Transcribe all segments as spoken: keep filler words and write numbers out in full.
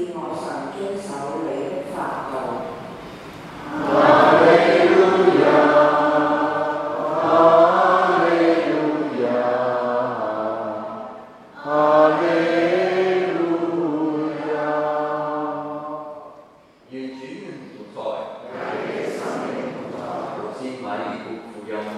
我常遵守你的法度。 哈利路亞，哈利路亞，哈利路亞。 願主同在，讀聖馬爾谷福音。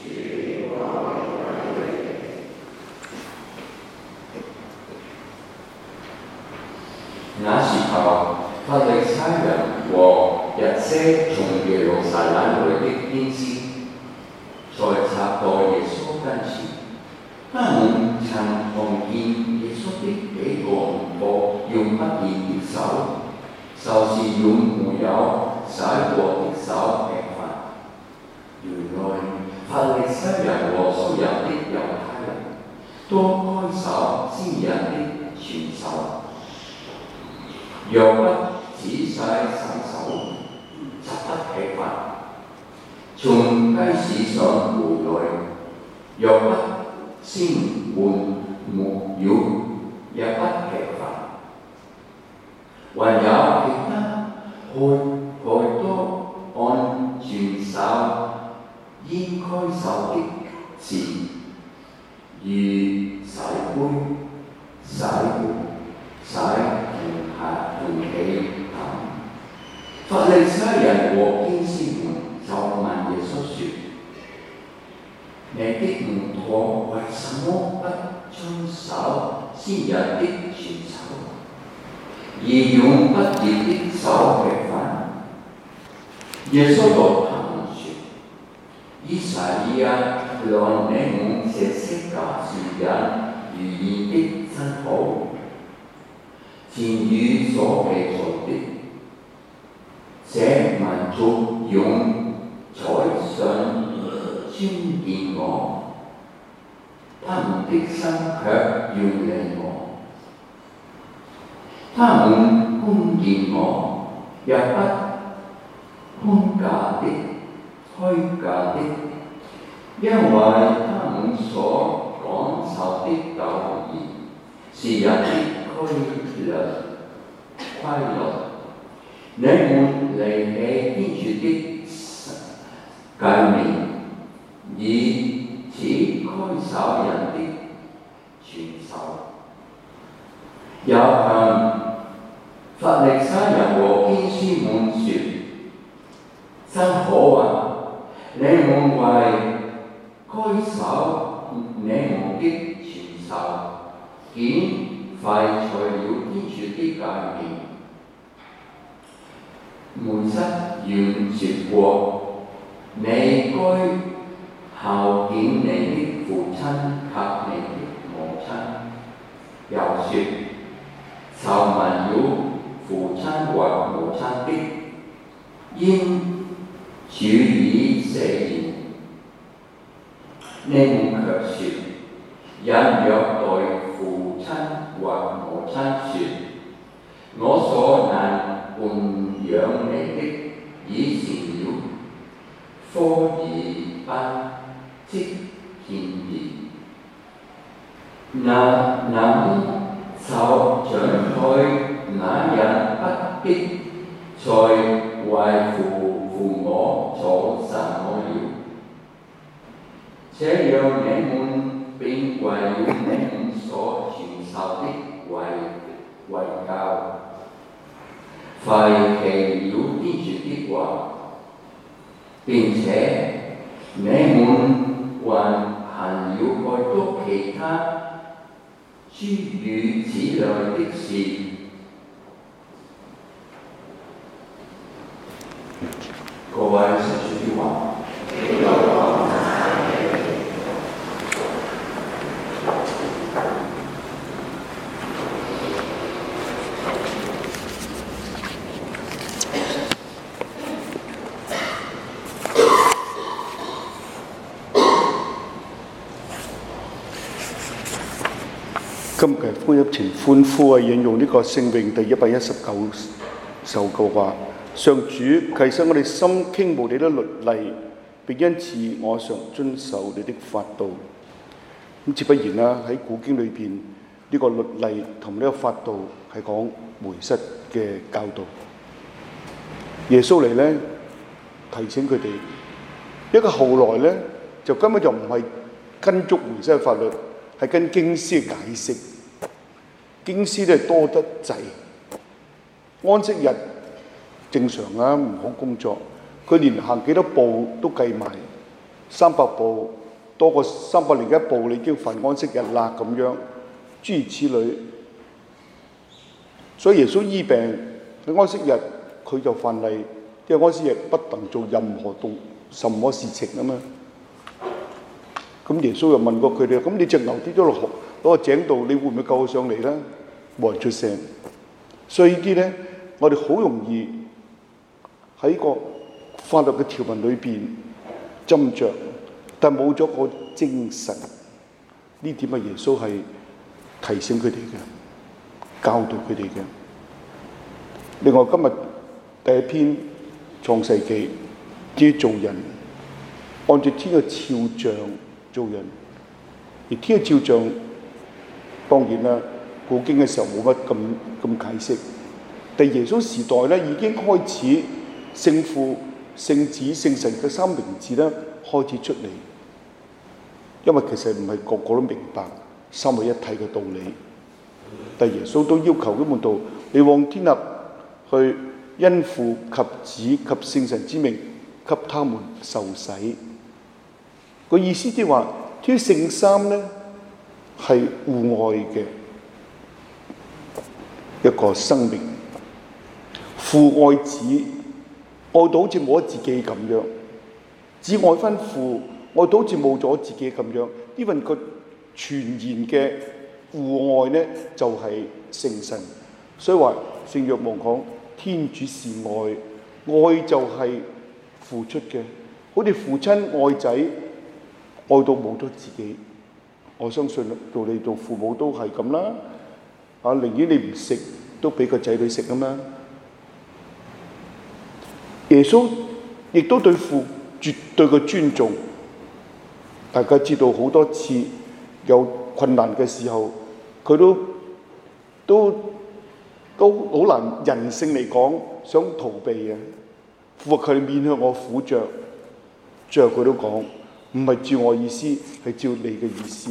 那時候，法利賽人和一些從耶路撒冷來的天使，在插到耶穌跟前，他們曾看見耶穌的幾個門徒用不義的手，就是用沒有洗過的手吃飯。原來法利賽人和所有的猶太人都該守先人的傳授。若不仔細洗手，則不吃飯。從街市上回來，若不先換沒藥，也不吃飯。還有其他許多按傳授應該受的事，如洗杯、洗碗、洗銅下銅器等。法利賽人和經師們就問耶穌說：你的門徒為什麼不遵守先人的傳授，而用不義的手吃飯？耶穌對他們說：以賽亞讓你們這些假傳人預言的真好。前語所記載的，這民族用彩上尊敬我，他們的心卻遠離我。他們恭敬我，也不虛假的、虛假的，因為他們所講授的道義是人的規律，規律。你們離棄天主的誡命，以此該守人的傳授。又向法利賽人和經師們說：真好啊！你們為該守你們的傳授，竟廢除了天主的誡命。梅瑟原說過：你該孝敬你的父親及你的母親。又說：受問了父親或母親的，應處以死刑。你們卻說：人虐待父親或母親說：我所能供養你的，已成了科爾班即獻儀。那那麼受長輩那人不必再為父父母做什麼了。這樣你們便為了你們所傳授的遺遺教，廢棄了天主的話，並且你們還行了許多其他諸如此類的事。各位聖主的話。 今日福音前歡呼係引用呢個聖詠第一百一十九首嘅話：上主啟示我哋心傾慕你的律例，並因此我常遵守你的法度。咁自不然啦，喺古經裏邊， 呢個律例同呢個法度係講梅瑟嘅教導。耶穌嚟咧提醒佢哋，一個後來咧就根本就唔係跟足梅瑟嘅法律，係跟經師嘅解釋。經師咧多得滯，安息日正常啊，唔好工作。佢連行幾多步都計埋，三百步多過三百零一步，你已經犯安息日啦咁樣，諸如此類。所以耶穌醫病喺安息日，佢就犯例，因為安息日不能做任何動什麼事情啊嘛。咁耶穌又問過佢哋：咁你隻牛跌咗落河嗰個井度，你會唔會救佢上嚟咧？冇人出聲。所以呢啲咧，我哋好容易喺個法律嘅條文裏邊斟酌，但冇咗個精神。呢點係耶穌係提醒佢哋嘅，教導佢哋嘅。另外今日第一篇創世記，要做人，按照天嘅肖像做人。而天嘅肖像當然啦，古經嘅時候冇乜咁咁解釋。但耶穌時代咧已經開始聖父、聖子、聖神嘅三名字咧開始出嚟，因為其實唔係個個都明白三位一體嘅道理。但耶穌都要求啲門徒，你往天下去，因父及子及聖神之名，給他們受洗。個意思即係話，啲聖三咧係互愛嘅一個生命，父愛子，愛到好似冇咗自己咁樣；子愛翻父，愛到好似冇咗自己咁樣。呢份個全然嘅互愛咧，就係、是、聖神。所以話聖若望講，天主是愛，愛就係付出嘅，好似父親愛仔，愛到冇咗自己。我相信到你做父母都係咁啦，啊，寧願你唔食都俾個仔女食啊嘛。耶穌亦都對父絕對嘅尊重。大家知道好多次有困難嘅時候，佢都都都好難，人性嚟講想逃避嘅。父佢面向我苦着，最後佢都講，唔係照我意思，係照你嘅意思，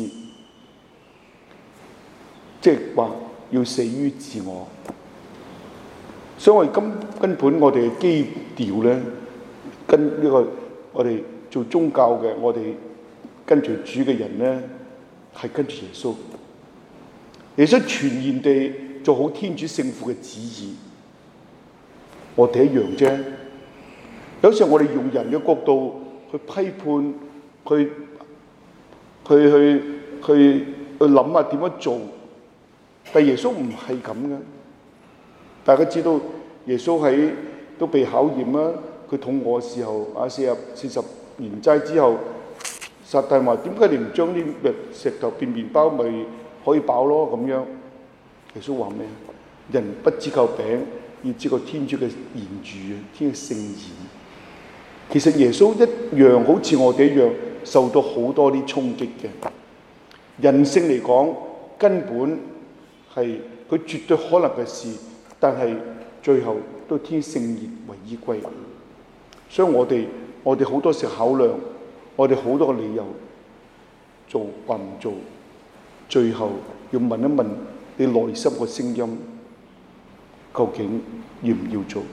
即係話要死於自我。所以我哋根根本我哋嘅基調咧，跟呢、這個我哋做宗教嘅，我哋跟隨主嘅人咧，係跟住耶穌。耶穌全然地做好天主聖父嘅旨意，我哋一樣啫。有時候我哋用人嘅角度去批判，去去去去去諗下點樣做，但耶穌唔係咁嘅。大家知道耶穌喺都被考驗啦，佢肚餓嘅時候啊，四十四十年齋之後，撒旦話：點解你唔將啲石頭變麵包，咪可以飽咯？咁樣耶穌話咩？人不只靠餅，要知個天主嘅言語啊，天嘅聖言。其實耶穌一樣好似我哋一樣，受到好多啲衝擊嘅。人性嚟講，根本係佢絕對可能嘅事。但係最後都天聖言為依歸，所以我哋我哋好多時考量，我哋好多個理由做或唔做，最後要問一問你內心個聲音，究竟要唔要做？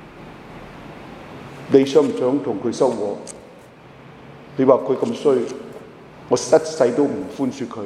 你想唔想同佢修和？你話佢咁衰，我一世都唔寬恕佢。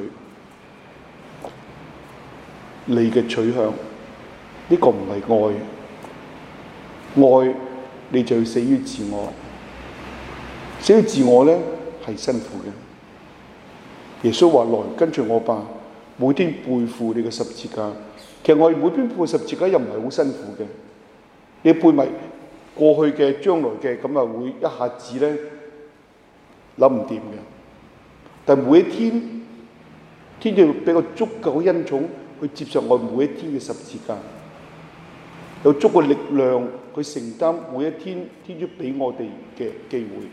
你嘅取向？呢個唔係愛，愛你就要死於自我，死於自我咧係辛苦嘅。耶穌話：來跟住我吧，每天背負你嘅十字架。其實我哋每天背十字架又唔係好辛苦嘅，你背埋過去嘅、將來嘅，咁啊會一下子咧諗唔掂嘅。但每一天，天主俾個足夠恩寵去接受我每一天嘅十字架。有足夠力量去承擔每一天天主俾我哋嘅機會，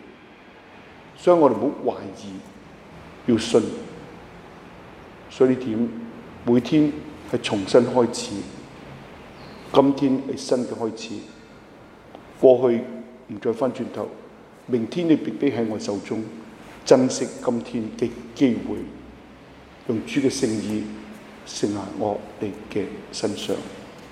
所以我哋唔好懷疑，要信。所以呢點每天係重新開始，今天係新嘅開始。過去唔再翻轉頭，明天你必必喺我手中，珍惜今天嘅機會，用主嘅聖意成喺我哋嘅身上。